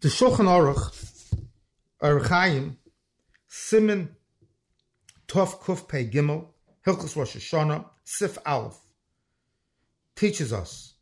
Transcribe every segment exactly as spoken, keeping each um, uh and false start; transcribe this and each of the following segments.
The Shulchan Aruch, Orach Chaim, Siman Tov Kuf Pei Gimel, Hilchos Rosh Hashanah, Sif Aleph, teaches us,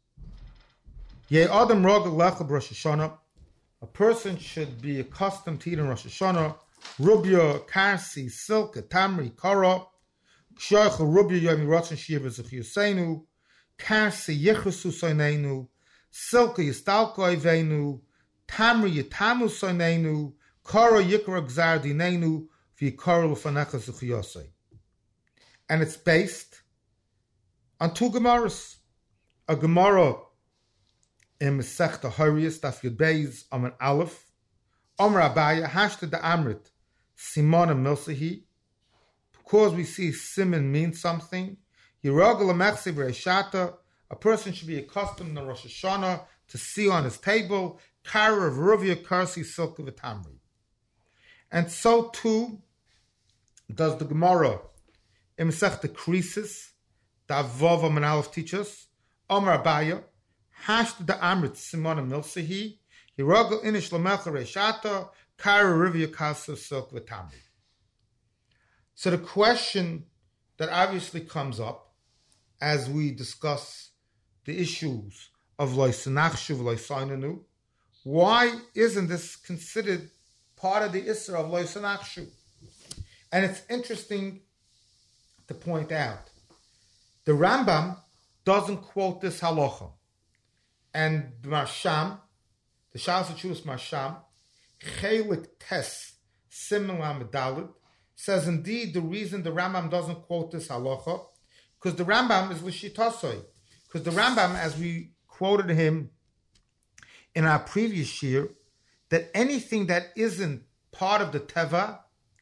Ye Adam Rogel Lechel Rosh Hashanah, a person should be accustomed to eating Rosh Hashanah, Rubya, Karsi, Silka, Tamri, Kara, Kshoichel Rubya Yomi Rotzen Shiva Zechiyosenu, Karsi Yechusu Soinenu, Silka Yistalko Ivenu, Tamri Yitamu Soinenu, Kara Yikra Gzardinenu, V'yikara L'fanecha Zechiyosei. And it's based on two Gemaras. A Gemara in Masechta Horayos, Daf Yud Beis, Amar Aleph, Amar Abaya, Hashta de Amrit, Simona Milsahi, because we see Simon means something. Yerogel Amechse V'Reishata, a person should be accustomed in Rosh Hashanah to see on his table, Kara of Ruvia, Karsi, Silka, V'Tamri. And so too does the Gemara in Masechta Krisis, Daf Vav Amar Aleph teaches, Amar Abaya, Hashta de Amrit Simona Milsahi, Yerogel Inish Lamelcha Reishata, Kara Rivya Kasa Silk V'Tamri. So the question that obviously comes up as we discuss the issues of Loisanachshu Loisainanu, why isn't this considered part of the Isra of Loisanachshu? And it's interesting to point out, the Rambam doesn't quote this halacha. And the Marsham, the Shalas HaTshuva Marsham, Chelik Tes Siman Lamed Daled, says indeed the reason the Rambam doesn't quote this halacha, because the Rambam is L'Shitasoi. Because the Rambam, as we quoted him in our previous year, that anything that isn't part of the Teva,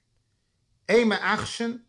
Eima Action,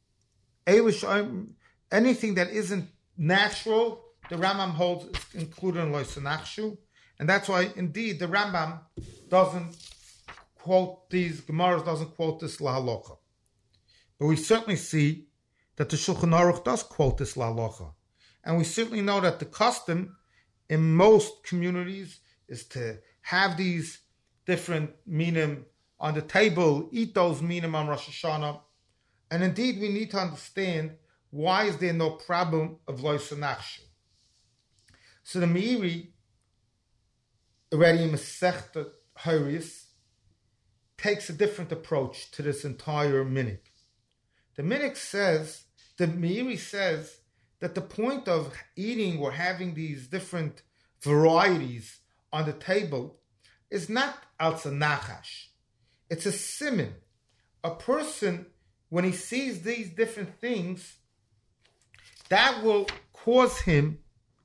anything that isn't natural, the Rambam holds is included in Loisanachshu, and that's why, indeed, the Rambam doesn't quote these Gemaras, doesn't quote this lahalocha. But we certainly see that the Shulchan Aruch does quote this lahalocha, and we certainly know that the custom in most communities is to have these different minim on the table, eat those minim on Rosh Hashanah, and indeed we need to understand why is there no problem of Loisanachshu. So the Meiri, already in Masechta Horayos, takes a different approach to this entire minik. The minik says, the Meiri says, that the point of eating or having these different varieties on the table is not alza nachash. It's a siman. A person, when he sees these different things, that will cause him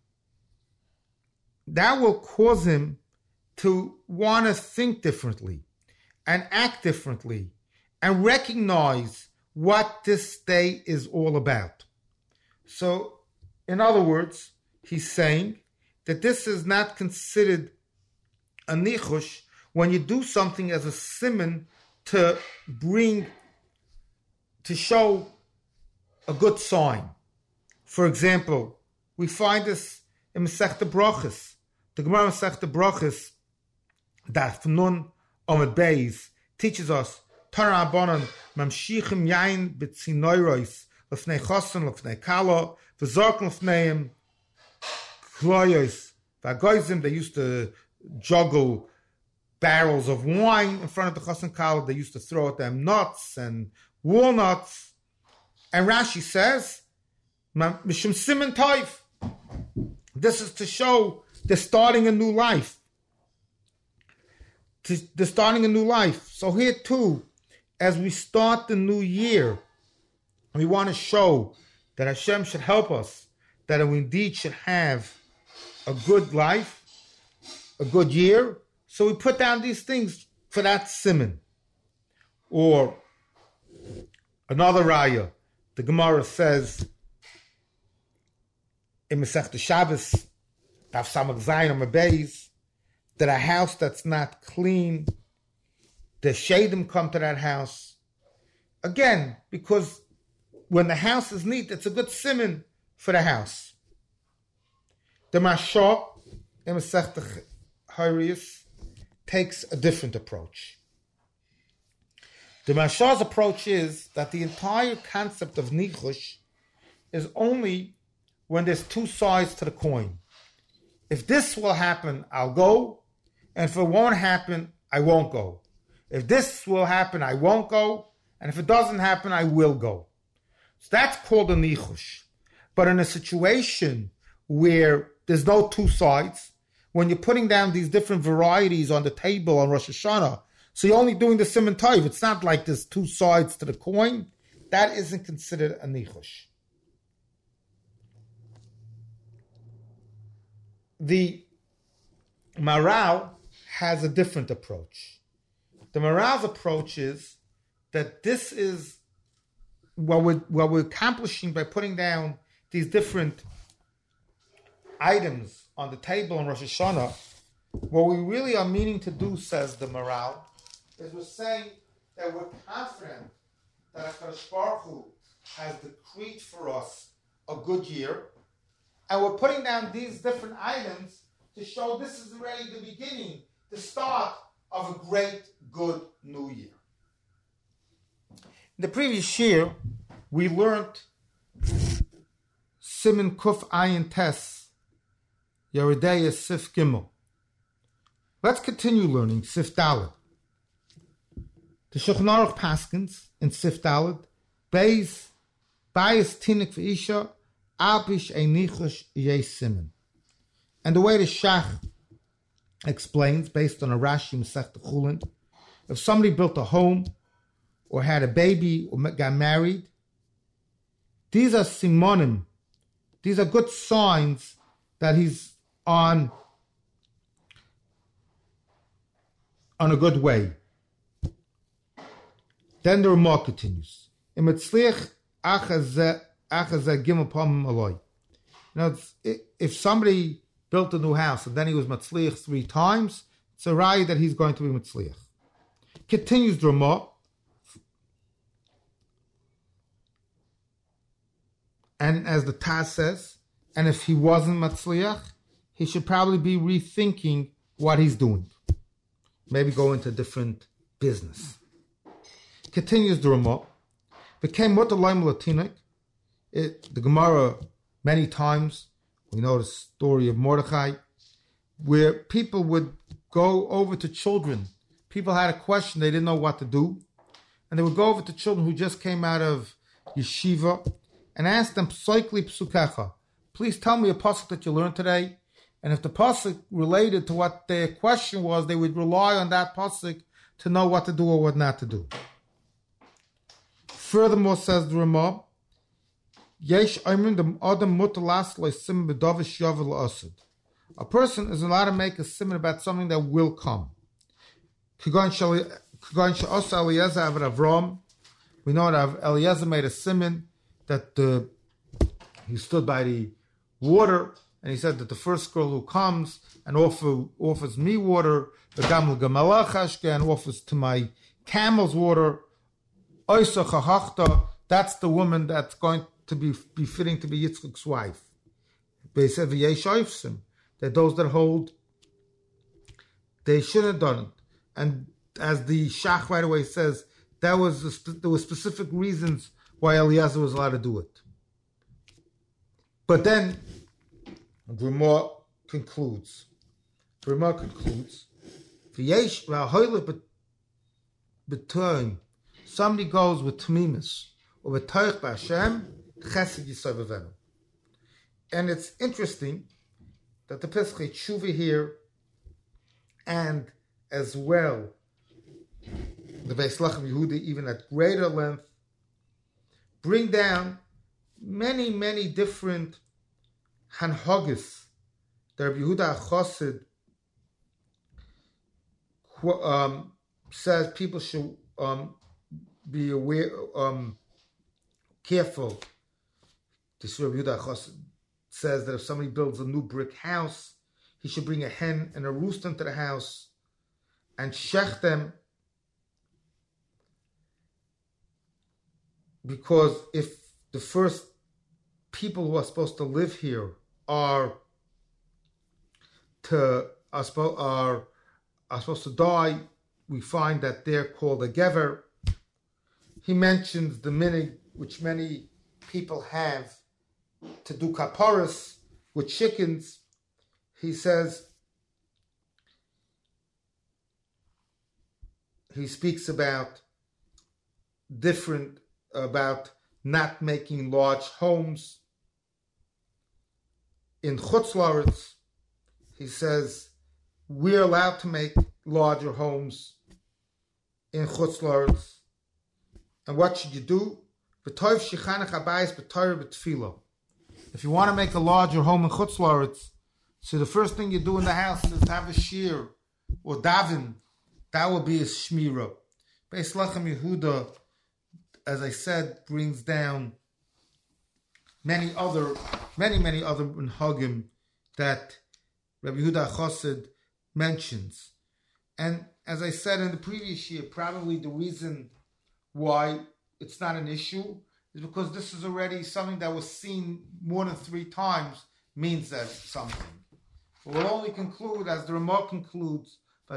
that will cause him to want to think differently and act differently and recognize what this day is all about. So, in other words, he's saying that this is not considered a nichush when you do something as a siman to bring, to show a good sign. For example, we find this in Masechta Brachos. The Gemara Masechta Brachos, Daf Nun Amud Beis, teaches us, Tara Abonon, Mamshichim Yain B'tzinoiros, L'fnei Choson, L'fnei Kala, V'zork L'fneim, Kloyos, V'agoizim, they used to juggle barrels of wine in front of the Choson Kala, they used to throw at them nuts and walnuts. And Rashi says, Mishum Siman Toiv. This is to show they're starting a new life. They're starting a new life. So here too, as we start the new year, we want to show that Hashem should help us, that we indeed should have a good life, a good year. So we put down these things for that siman. Or another raya, the Gemara says in Masechta Shabbos, Daf Samach Zayin Amud Beis, that a house that's not clean, the shadim come to that house. Again, because when the house is neat, it's a good siman for the house. The Mashal in Masechta Horayos takes a different approach. The Maharsha's approach is that the entire concept of nichush is only when there's two sides to the coin. If this will happen, I'll go, and if it won't happen, I won't go. If this will happen, I won't go, and if it doesn't happen, I will go. So that's called a nichush. But in a situation where there's no two sides, when you're putting down these different varieties on the table on Rosh Hashanah, so you're only doing the Siman Tov, it's not like there's two sides to the coin, that isn't considered a nichush. The Maharal has a different approach. The Maharal's approach is that this is what we're, what we're accomplishing by putting down these different items on the table on Rosh Hashanah. What we really are meaning to do, says the Maharal, is we're saying that we're confident that HaKadosh Baruch Hu has decreed for us a good year, and we're putting down these different items to show this is already the beginning, the start of a great, good new year. In the previous year, we learned Siman Kuf Ayin Tes, Yeridei Sif Gimel. Let's continue learning Sif Dalet. The Shulchan Aruch Paskins in Sif Dalet, Beis, Bayis Tinik V'Isha, Abish Einichush Yeh Siman. And the way the Shach explains, based on a Rashi Masech Chulin, if somebody built a home, or had a baby, or got married, these are simonim. These are good signs that he's on, on a good way. Then the Ramah continues. Now, if somebody built a new house and then he was matzliach three times, it's a raya that he's going to be matzliach. Continues the Ramah. And as the Taz says, and if he wasn't matzliach, he should probably be rethinking what he's doing. Maybe go into a different business. Continues the Ramah. Became mutalaim latinik. The Gemara, many times, we know the story of Mordechai, where people would go over to children. People had a question, they didn't know what to do. And they would go over to children who just came out of yeshiva and ask them, Psoikli Psukecha, please tell me a pasuk that you learned today. And if the pasuk related to what their question was, they would rely on that pasuk to know what to do or what not to do. Furthermore, says the Ramah, Yesh Aymin the Adam Mutalas Sim Bedavish Yavel Asad. A person is allowed to make a simon about something that will come. We know that Eliezer made a simon that the, he stood by the water and he said that the first girl who comes and offer, offers me water, and offers to my camels water, that's the woman that's going to be befitting to be Yitzchak's wife. They said that those that hold, they shouldn't have done it. And as the Shach right away says, that was a, there were specific reasons why Eliezer was allowed to do it. But then Ramah concludes. Ramah concludes. Somebody goes with Tamimis or with Toich B'Hashem, Chesed Yisavavenu. And it's interesting that the Pesach Tshuva here, and as well the Beis Lachem Yehuda, even at greater length, bring down many, many different hanhagis that Rabbi Yehuda HaChassid um, says people should um, be aware, um, careful. This Rabbi Yehuda HaChassid says that if somebody builds a new brick house, he should bring a hen and a rooster into the house and shech them, because if the first people who are supposed to live here are to are, are are supposed to die, we find that they're called a gever. He mentions the minig which many people have to do kaparas with chickens. He says, he speaks about different, about not making large homes. In Chutz La'aretz, he says, we're allowed to make larger homes in Chutz La'aretz. And what should you do? If you want to make a larger home in Chutz La'aretz, so the first thing you do in the house is to have a shir or davin. That will be a shmira. Beis Lechem Yehuda, as I said, brings down many other, many, many other minhagim that Rabbi Yehuda Chassid mentions. And as I said in the previous year, probably the reason why it's not an issue is because this is already something that was seen more than three times, means that something. But we'll only conclude, as the Ramah concludes, by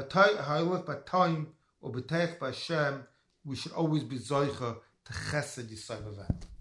time or b'teich by Hashem, we should always be zoicha to chesed Yisrael.